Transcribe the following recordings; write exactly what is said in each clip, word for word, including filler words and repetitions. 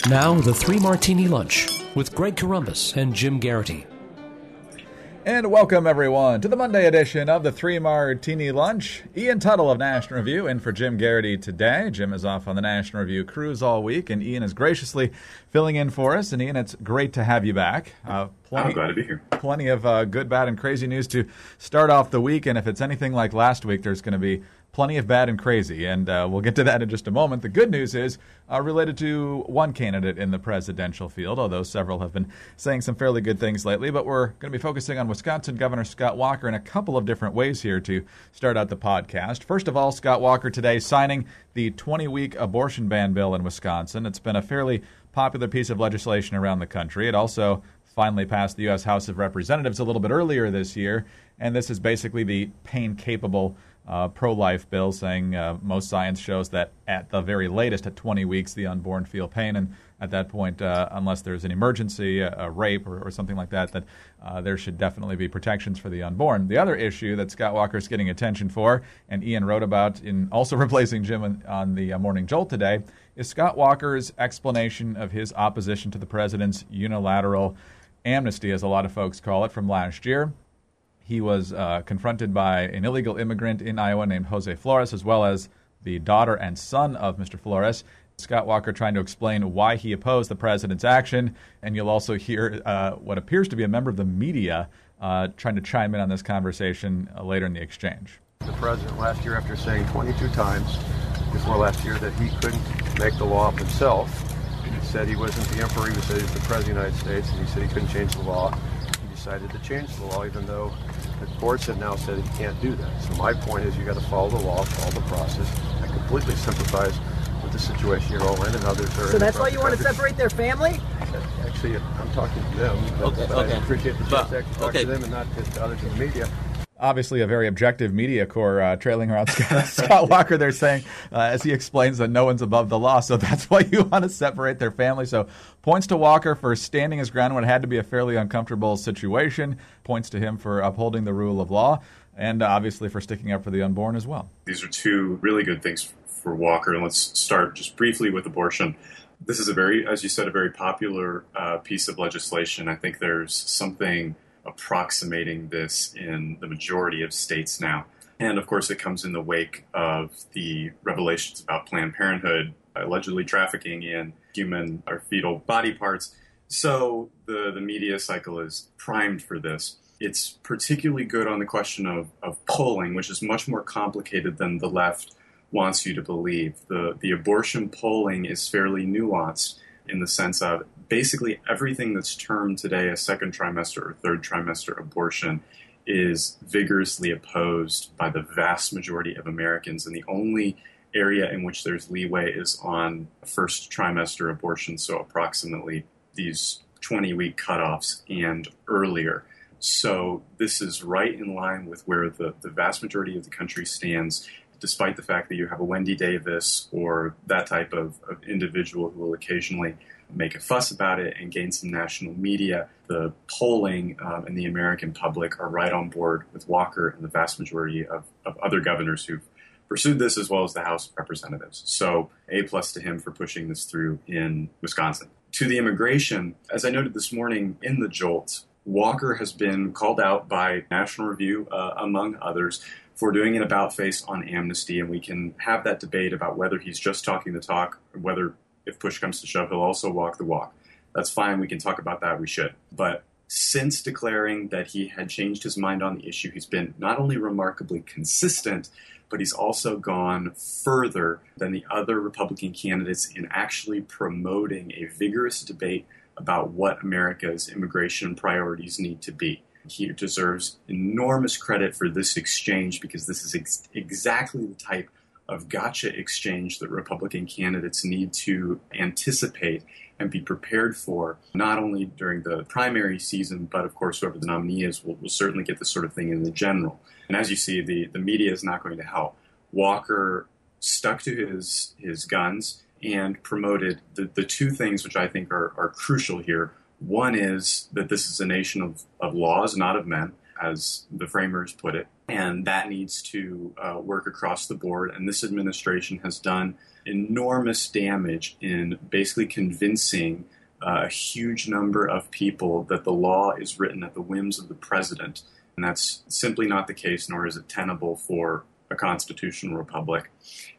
Now, the Three Martini Lunch with Greg Corombos and Jim Garrity. And welcome, everyone, to the Monday edition of the Three Martini Lunch. Ian Tuttle of National Review in for Jim Garrity today. Jim is off on the National Review cruise all week, and Ian is graciously filling in for us. And Ian, it's great to have you back. Uh, plenty, I'm glad to be here. Plenty of uh, good, bad, and crazy news to start off the week. And if it's anything like last week, there's going to be plenty of bad and crazy, and uh, we'll get to that in just a moment. The good news is uh, related to one candidate in the presidential field, although several have been saying some fairly good things lately. But we're going to be focusing on Wisconsin Governor Scott Walker in a couple of different ways here to start out the podcast. First of all, Scott Walker today signing the twenty-week abortion ban bill in Wisconsin. It's been a fairly popular piece of legislation around the country. It also finally passed the U S House of Representatives a little bit earlier this year, and this is basically the pain-capable Uh, pro-life bill, saying uh, most science shows that at the very latest, at twenty weeks, the unborn feel pain, and at that point, uh, unless there's an emergency, a, a rape, or, or something like that, that uh, there should definitely be protections for the unborn. The other issue that Scott Walker is getting attention for, and Ian wrote about in also replacing Jim on, on the uh, Morning Jolt today, is Scott Walker's explanation of his opposition to the president's unilateral amnesty, as a lot of folks call it, from last year. He was uh, confronted by an illegal immigrant in Iowa named Jose Flores, as well as the daughter and son of Mister Flores. Scott Walker trying to explain why he opposed the president's action. And you'll also hear uh, what appears to be a member of the media uh, trying to chime in on this conversation uh, later in the exchange. The president last year, after saying twenty-two times before last year that he couldn't make the law up himself, he said he wasn't the emperor, he said he was the president of the United States, and he said he couldn't change the law. Decided to change the law, even though the courts have now said he can't do that. So my point is, you got to follow the law, follow the process. I completely sympathize with the situation you're all in, and others are. So that's why you want to separate their family? Actually, I'm talking to them. But, okay, but okay. I appreciate the chance to actually talk okay. to them and not just to others in the media. Obviously, a very objective media corps uh, trailing around Scott, Scott Walker. They're saying, uh, as he explains, that no one's above the law. So that's why you want to separate their family. So points to Walker for standing his ground when it had to be a fairly uncomfortable situation. Points to him for upholding the rule of law. And obviously for sticking up for the unborn as well. These are two really good things for Walker. And let's start just briefly with abortion. This is a very, as you said, a very popular uh, piece of legislation. I think there's something approximating this in the majority of states now. And of course, it comes in the wake of the revelations about Planned Parenthood allegedly trafficking in human or fetal body parts. So the, the media cycle is primed for this. It's particularly good on the question of, of polling, which is much more complicated than the left wants you to believe. The, the abortion polling is fairly nuanced in the sense of basically everything that's termed today a second trimester or third trimester abortion is vigorously opposed by the vast majority of Americans. And the only area in which there's leeway is on first trimester abortion, so approximately these twenty-week cutoffs and earlier. So this is right in line with where the, the vast majority of the country stands, despite the fact that you have a Wendy Davis or that type of, of individual who will occasionally make a fuss about it and gain some national media. The polling um, and the American public are right on board with Walker and the vast majority of, of other governors who've pursued this, as well as the House of Representatives. So A plus to him for pushing this through in Wisconsin. To the immigration, as I noted this morning in the Jolt, Walker has been called out by National Review, uh, among others, for doing an about-face on amnesty, and we can have that debate about whether he's just talking the talk, or whether, if push comes to shove, he'll also walk the walk. That's fine. We can talk about that. We should. But since declaring that he had changed his mind on the issue, he's been not only remarkably consistent, but he's also gone further than the other Republican candidates in actually promoting a vigorous debate about what America's immigration priorities need to be. He deserves enormous credit for this exchange, because this is ex- exactly the type of gotcha exchange that Republican candidates need to anticipate and be prepared for, not only during the primary season, but of course whoever the nominee is will, will certainly get this sort of thing in the general. And as you see, the, the media is not going to help. Walker stuck to his his guns and promoted the, the two things which I think are, are crucial here. One is that this is a nation of, of laws, not of men, as the framers put it, and that needs to uh, work across the board. And this administration has done enormous damage in basically convincing uh, a huge number of people that the law is written at the whims of the president. And that's simply not the case, nor is it tenable for a constitutional republic.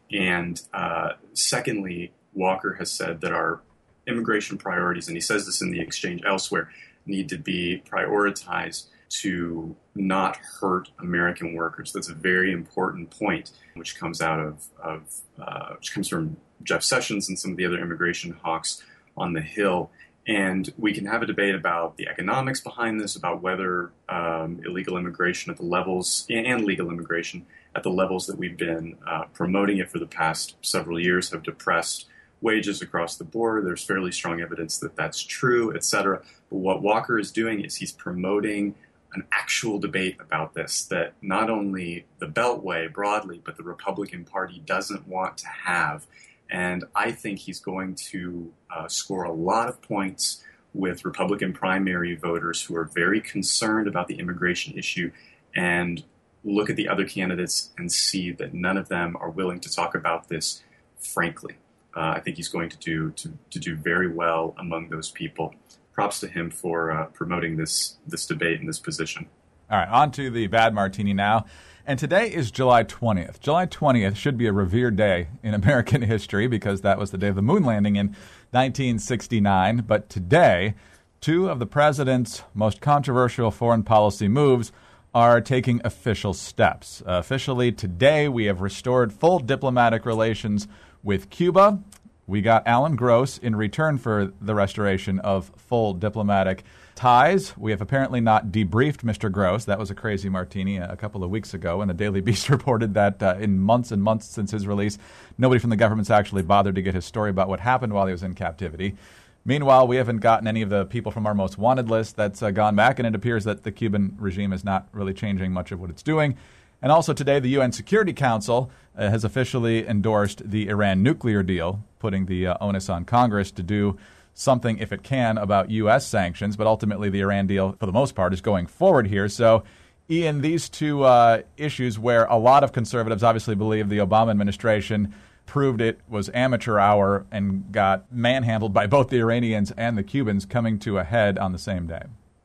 And uh, secondly, Walker has said that our immigration priorities, and he says this in the exchange elsewhere, need to be prioritized to not hurt American workers. That's a very important point, which comes out of, of uh, which comes from Jeff Sessions and some of the other immigration hawks on the Hill. And we can have a debate about the economics behind this, about whether um, illegal immigration at the levels, and legal immigration at the levels that we've been uh, promoting it for the past several years, have depressed wages across the board. There's fairly strong evidence that that's true, et cetera. But what Walker is doing is he's promoting an actual debate about this, that not only the Beltway broadly, but the Republican Party doesn't want to have. And I think he's going to uh, score a lot of points with Republican primary voters who are very concerned about the immigration issue and look at the other candidates and see that none of them are willing to talk about this frankly. Uh, I think he's going to do to, to do very well among those people. Props to him for uh, promoting this this debate and this position. All right, on to the bad martini now. And today is July twentieth. July twentieth should be a revered day in American history because that was the day of the moon landing in nineteen sixty-nine. But today, two of the president's most controversial foreign policy moves are taking official steps. Uh, officially, today we have restored full diplomatic relations with Cuba. We got Alan Gross in return for the restoration of full diplomatic ties. We have apparently not debriefed Mister Gross. That was a crazy martini a couple of weeks ago, and the Daily Beast reported that uh, in months and months since his release, nobody from the government's actually bothered to get his story about what happened while he was in captivity. Meanwhile, we haven't gotten any of the people from our most wanted list that's uh, gone back, and it appears that the Cuban regime is not really changing much of what it's doing. And also today, the U N Security Council uh, has officially endorsed the Iran nuclear deal, putting the uh, onus on Congress to do something, if it can, about U S sanctions. But ultimately, the Iran deal, for the most part, is going forward here. So, Ian, these two uh, issues where a lot of conservatives obviously believe the Obama administration proved it was amateur hour and got manhandled by both the Iranians and the Cubans coming to a head on the same day.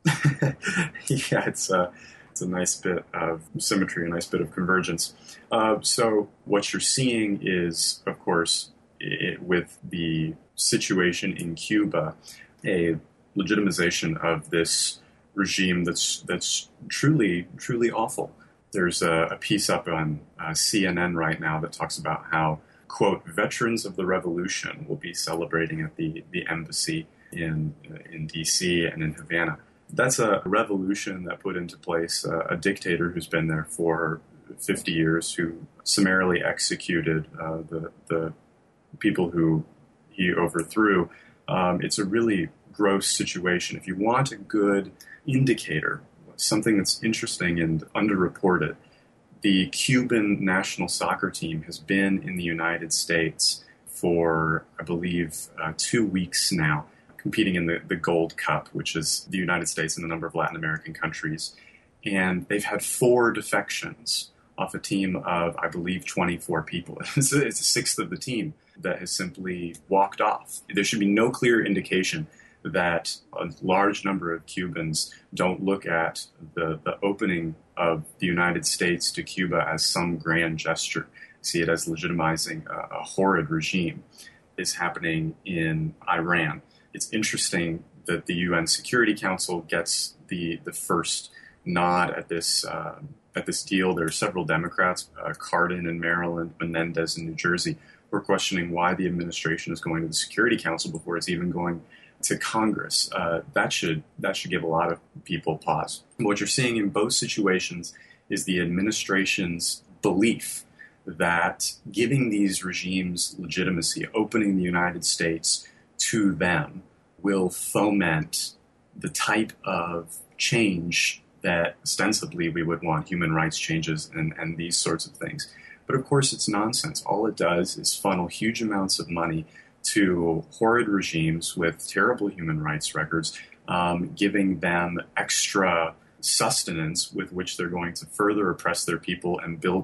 yeah, it's uh, it's a nice bit of symmetry, a nice bit of convergence. Uh, so what you're seeing is, of course, it, with the situation in Cuba, a legitimization of this regime that's that's truly truly awful. There's a, a piece up on uh, C N N right now that talks about how, quote, veterans of the revolution will be celebrating at the, the embassy in in D C and in Havana. That's a revolution that put into place uh, a dictator who's been there for fifty years, who summarily executed uh, the the people who he overthrew. Um, it's a really gross situation. If you want a good indicator, something that's interesting and underreported, the Cuban national soccer team has been in the United States for, I believe, uh, two weeks now, competing in the, the Gold Cup, which is the United States and a number of Latin American countries. And they've had four defections off a team of, I believe, twenty-four people. It's a, it's a sixth of the team that has simply walked off. There should be no clear indication that a large number of Cubans don't look at the, the opening of the United States to Cuba as some grand gesture, see it as legitimizing a, a horrid regime, is happening in Iran. It's interesting that the U N Security Council gets the the first nod at this uh, at this deal. There are several Democrats, uh, Cardin in Maryland, Menendez in New Jersey, who are questioning why the administration is going to the Security Council before it's even going to Congress. Uh, that should that should give a lot of people pause. What you're seeing in both situations is the administration's belief that giving these regimes legitimacy, opening the United States to them, will foment the type of change that ostensibly we would want, human rights changes and, and these sorts of things. But of course, it's nonsense. All it does is funnel huge amounts of money to horrid regimes with terrible human rights records, um, giving them extra sustenance with which they're going to further oppress their people and build up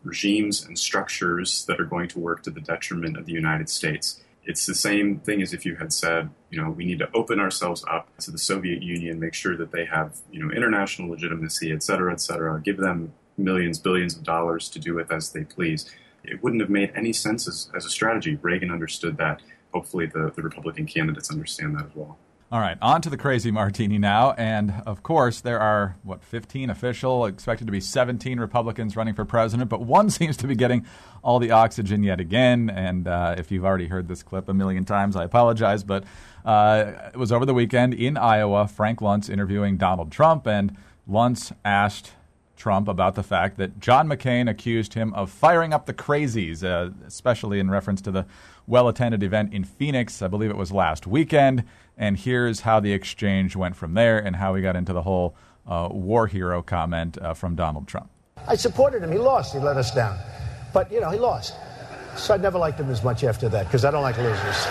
regimes and structures that are going to work to the detriment of the United States. It's the same thing as if you had said, you know, we need to open ourselves up to the Soviet Union, make sure that they have, you know, international legitimacy, et cetera, et cetera, give them millions, billions of dollars to do with as they please. It wouldn't have made any sense as, as a strategy. Reagan understood that. Hopefully the, the Republican candidates understand that as well. All right, on to the crazy martini now. And, of course, there are, what, fifteen official, expected to be seventeen Republicans running for president, but one seems to be getting all the oxygen yet again. And uh, if you've already heard this clip a million times, I apologize. But uh, it was over the weekend in Iowa, Frank Luntz interviewing Donald Trump, and Luntz asked Trump about the fact that John McCain accused him of firing up the crazies, uh, especially in reference to the well-attended event in Phoenix. I believe it was last weekend. And here's how the exchange went from there and how we got into the whole uh, war hero comment uh, from Donald Trump. I supported him. He lost. He let us down. But, you know, he lost. So I never liked him as much after that because I don't like losers.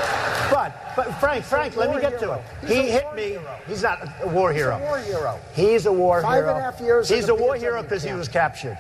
But, but Frank, Frank, let me get to it. He hit me. He's not a war hero. He's a war hero. He's a war Five hero. and a half years. He's a war hero because he was captured.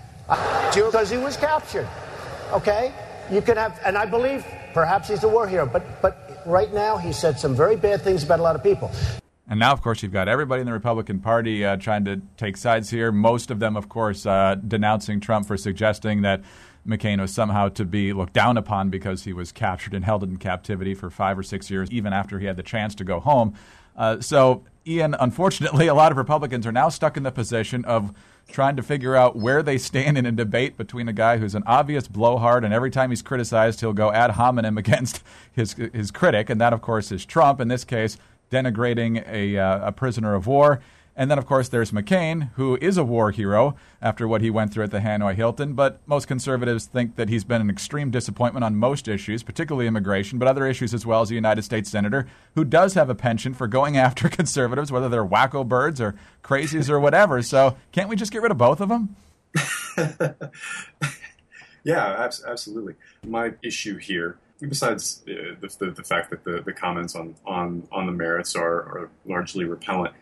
Because he was captured. Okay? You can have, and I believe perhaps he's a war hero, but but right now he said some very bad things about a lot of people. And now, of course, you've got everybody in the Republican Party uh, trying to take sides here. Most of them, of course, uh, denouncing Trump for suggesting that McCain was somehow to be looked down upon because he was captured and held in captivity for five or six years, even after he had the chance to go home. Uh, so, Ian, unfortunately, a lot of Republicans are now stuck in the position of trying to figure out where they stand in a debate between a guy who's an obvious blowhard, and every time he's criticized, he'll go ad hominem against his his critic, and that, of course, is Trump, in this case, denigrating a, uh, a prisoner of war. And then, of course, there's McCain, who is a war hero after what he went through at the Hanoi Hilton. But most conservatives think that he's been an extreme disappointment on most issues, particularly immigration, but other issues as well, as a United States senator who does have a penchant for going after conservatives, whether they're wacko birds or crazies or whatever. So can't we just get rid of both of them? Yeah, absolutely. My issue here, besides uh, the, the, the fact that the, the comments on, on, on the merits are, are largely repellent,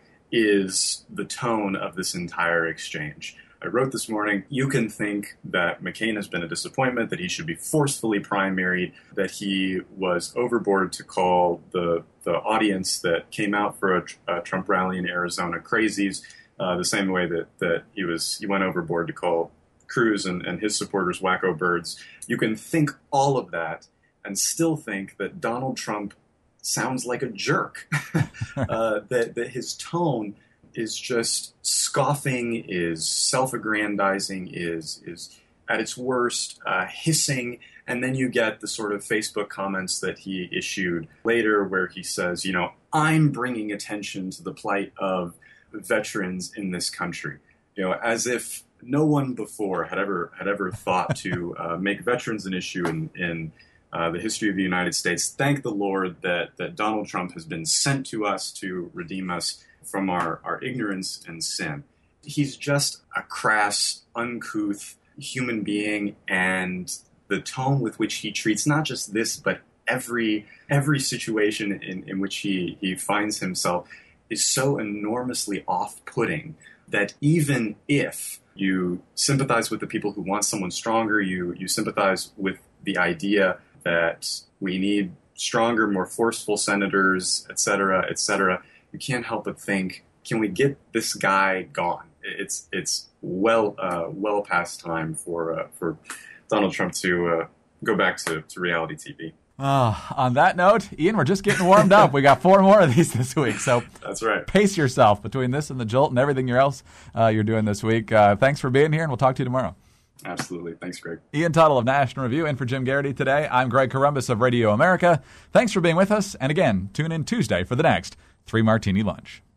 is the tone of this entire exchange. I wrote this morning, you can think that McCain has been a disappointment, that he should be forcefully primaried, that he was overboard to call the the audience that came out for a, a Trump rally in Arizona crazies, uh, the same way that, that he was he went overboard to call Cruz and, and his supporters wacko birds. You can think all of that and still think that Donald Trump sounds like a jerk, uh, that, that his tone is just scoffing, is self-aggrandizing, is is at its worst uh, hissing, and then you get the sort of Facebook comments that he issued later where he says, you know, I'm bringing attention to the plight of veterans in this country, you know, as if no one before had ever had ever thought to uh, make veterans an issue in in Uh, the history of the United States. Thank the Lord that, that Donald Trump has been sent to us to redeem us from our, our ignorance and sin. He's just a crass, uncouth human being, and the tone with which he treats not just this, but every every situation in, in which he, he finds himself is so enormously off-putting that even if you sympathize with the people who want someone stronger, you you sympathize with the idea that we need stronger, more forceful senators, et cetera, et cetera, you can't help but think, can we get this guy gone? It's it's well uh, well past time for uh, for Donald Trump to uh, go back to, to reality T V. Uh, on that note, Ian, we're just getting warmed up. We got four more of these this week, so that's right. Pace yourself between this and the Jolt and everything else uh, you're doing this week. Uh, thanks for being here, and we'll talk to you tomorrow. Absolutely. Thanks, Greg. Ian Tuttle of National Review in for Jim Garrity today. I'm Greg Corombos of Radio America. Thanks for being with us. And again, tune in Tuesday for the next Three Martini Lunch.